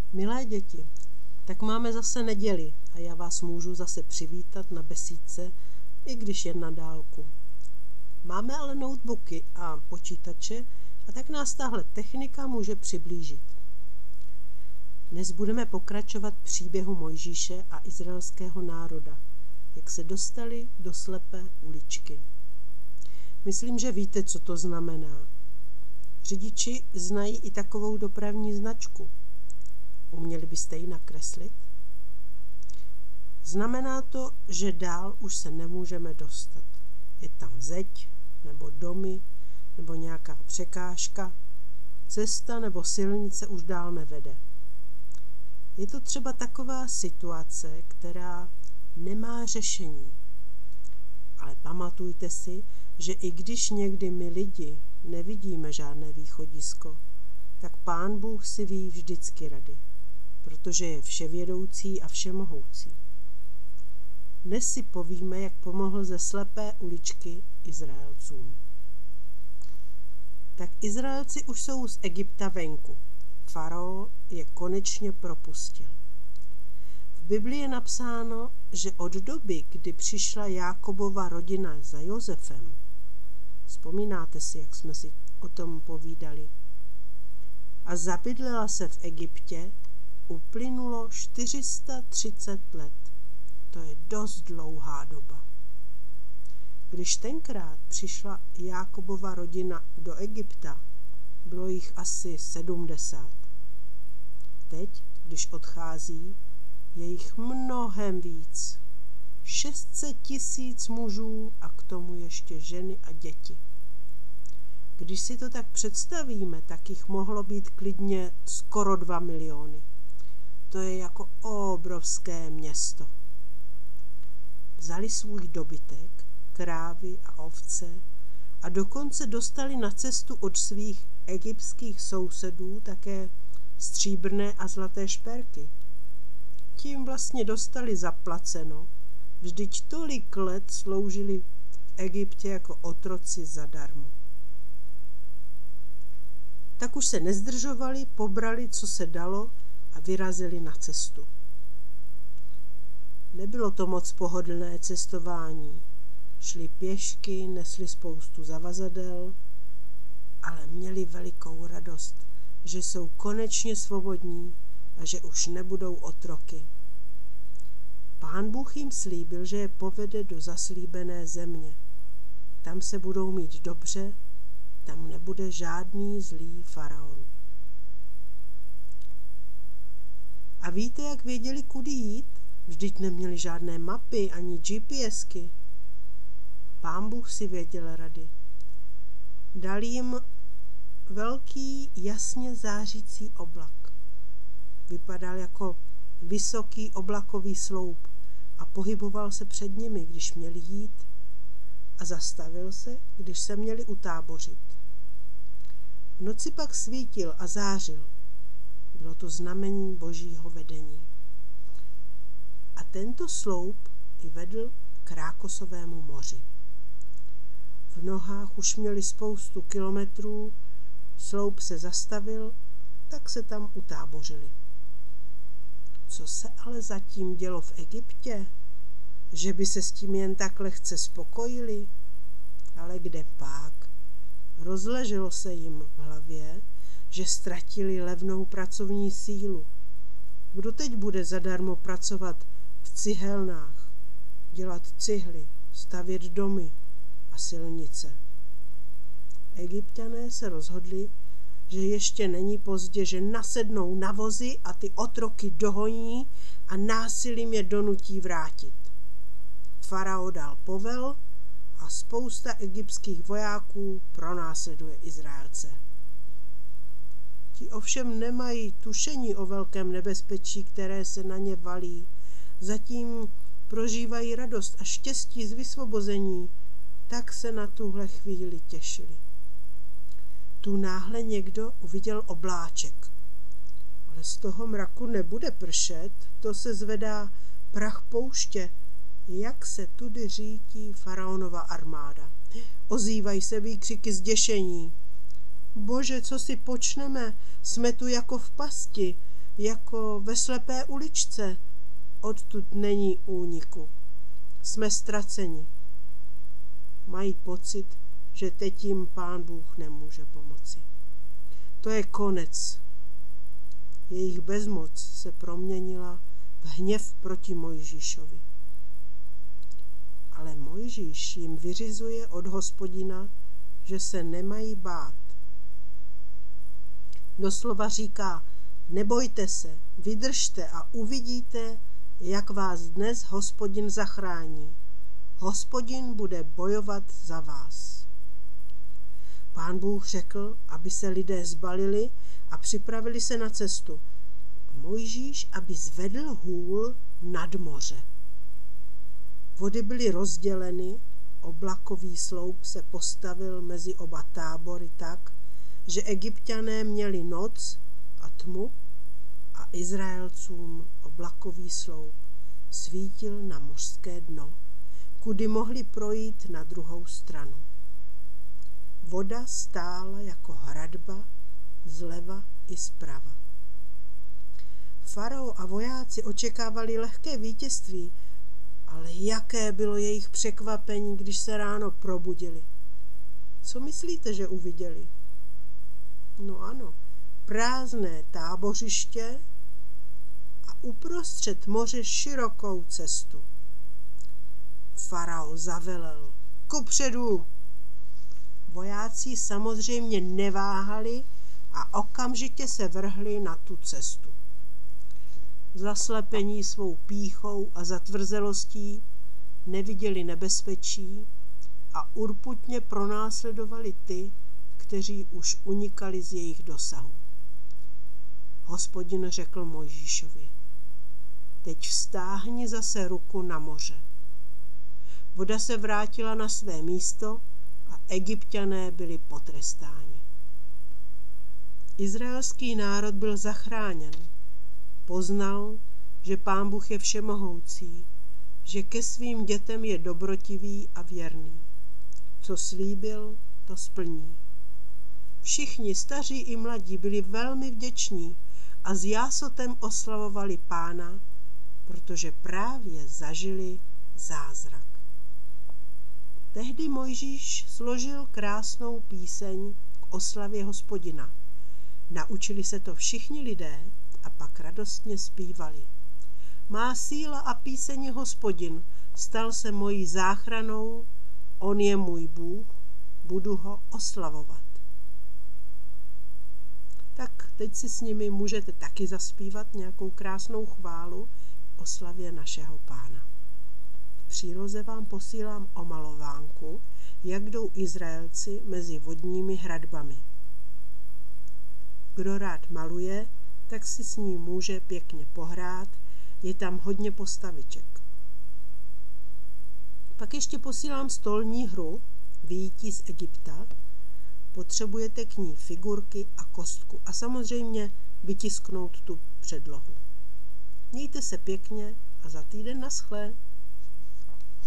Milé děti, tak máme zase neděli a já vás můžu zase přivítat na besídce, i když jen na dálku. Máme ale notebooky a počítače a tak nás tahle technika může přiblížit. Dnes budeme pokračovat příběhu Mojžíše a izraelského národa, jak se dostali do slepé uličky. Myslím, že víte, co to znamená. Řidiči znají i takovou dopravní značku. Uměli byste ji nakreslit? Znamená to, že dál už se nemůžeme dostat. Je tam zeď, nebo domy, nebo nějaká překážka. Cesta nebo silnice už dál nevede. Je to třeba taková situace, která nemá řešení. Ale pamatujte si, že i když někdy my lidi nevidíme žádné východisko, tak Pán Bůh si ví vždycky rady, protože je vševědoucí a všemohoucí. Dnes si povíme, jak pomohl ze slepé uličky Izraelcům. Tak Izraelci už jsou z Egypta venku. Farao je konečně propustil. V Biblii je napsáno, že od doby, kdy přišla Jákobova rodina za Josefem, vzpomínáte si, jak jsme si o tom povídali, a zabydlela se v Egyptě, uplynulo 430 let. To je dost dlouhá doba. Když tenkrát přišla Jákobova rodina do Egypta, bylo jich asi 70. Teď, když odchází, je jich mnohem víc. 600 000 mužů a k tomu ještě ženy a děti. Když si to tak představíme, tak jich mohlo být klidně skoro 2 miliony. To je jako obrovské město. Vzali svůj dobytek, krávy a ovce a dokonce dostali na cestu od svých egyptských sousedů také stříbrné a zlaté šperky. Tím vlastně dostali zaplaceno, vždyť tolik let sloužili v Egyptě jako otroci zadarmo. Tak už se nezdržovali, pobrali, co se dalo a vyrazili na cestu. Nebylo to moc pohodlné cestování. Šli pěšky, nesli spoustu zavazadel, ale měli velikou radost, že jsou konečně svobodní a že už nebudou otroky. Pán Bůh jim slíbil, že je povede do zaslíbené země. Tam se budou mít dobře, tam nebude žádný zlý faraon. A víte, jak věděli, kudy jít? Vždyť neměli žádné mapy ani GPSky. Pán Bůh si věděl rady. Dal jim velký, jasně zářící oblak. Vypadal jako vysoký oblakový sloup a pohyboval se před nimi, když měli jít, a zastavil se, když se měli utábořit. V noci pak svítil a zářil. Bylo to znamení Božího vedení. A tento sloup i vedl k Rákosovému moři. V nohách už měli spoustu kilometrů, sloup se zastavil, tak se tam utábořili. Co se ale zatím dělo v Egyptě? Že by se s tím jen tak lehce spokojili? Ale kde pak? Rozleželo se jim v hlavě, že ztratili levnou pracovní sílu. Kdo teď bude zadarmo pracovat v cihelnách, dělat cihly, stavět domy a silnice? Egypťané se rozhodli, že ještě není pozdě, že nasednou na vozy a ty otroky dohoní a násilím je donutí vrátit. Farao dal povel a spousta egyptských vojáků pronásleduje Izraelce. Ti ovšem nemají tušení o velkém nebezpečí, které se na ně valí. Zatím prožívají radost a štěstí z vysvobození, tak se na tuhle chvíli těšili. Tu náhle někdo uviděl obláček. Ale z toho mraku nebude pršet, to se zvedá prach pouště. Jak se tudy řítí faraonova armáda. Ozývají se výkřiky zděšení. Bože, co si počneme? Jsme tu jako v pasti. jako ve slepé uličce. Odtud není úniku. Jsme ztraceni. Mají pocit, že teď jim Pán Bůh nemůže pomoci. To je konec. Jejich bezmoc se proměnila v hněv proti Mojžíšovi. Ale Mojžíš jim vyřizuje od Hospodina, že se nemají bát. Doslova říká, nebojte se, vydržte a uvidíte, jak vás dnes Hospodin zachrání. Hospodin bude bojovat za vás. Pán Bůh řekl, aby se lidé zbalili a připravili se na cestu. Mojžíš, aby zvedl hůl nad moře. Vody byly rozděleny, oblakový sloup se postavil mezi oba tábory tak, že Egypťané měli noc a tmu a Izraelcům oblakový sloup svítil na mořské dno, kudy mohli projít na druhou stranu. Voda stála jako hradba zleva i zprava. Farao a vojáci očekávali lehké vítězství, ale jaké bylo jejich překvapení, když se ráno probudili. Co myslíte, že uviděli? No ano, prázdné tábořiště a uprostřed moře širokou cestu. Farao zavelel, kupředu! Vojáci samozřejmě neváhali a okamžitě se vrhli na tu cestu. Zaslepení svou pýchou a zatvrzelostí neviděli nebezpečí a urputně pronásledovali ty, kteří už unikali z jejich dosahu. Hospodin řekl Mojžíšovi, teď vztáhni zase ruku na moře. Voda se vrátila na své místo a Egypťané byli potrestáni. Izraelský národ byl zachráněn. Poznal, že Pán Bůh je všemohoucí, že ke svým dětem je dobrotivý a věrný. Co slíbil, to splní. Všichni staří i mladí byli velmi vděční a s jásotem oslavovali Pána, protože právě zažili zázrak. Tehdy Mojžíš složil krásnou píseň k oslavě Hospodina. Naučili se to všichni lidé a pak radostně zpívali. Má síla a píseň je Hospodin, stal se mojí záchranou, on je můj Bůh, budu ho oslavovat. Tak teď si s nimi můžete taky zaspívat nějakou krásnou chválu o slavě našeho Pána. V příloze vám posílám omalovánku, jak jdou Izraelci mezi vodními hradbami. Kdo rád maluje, tak si s ním může pěkně pohrát, je tam hodně postaviček. Pak ještě posílám stolní hru Vyjítí z Egypta. Potřebujete k ní figurky a kostku a samozřejmě vytisknout tu předlohu. Mějte se pěkně a za týden naschle.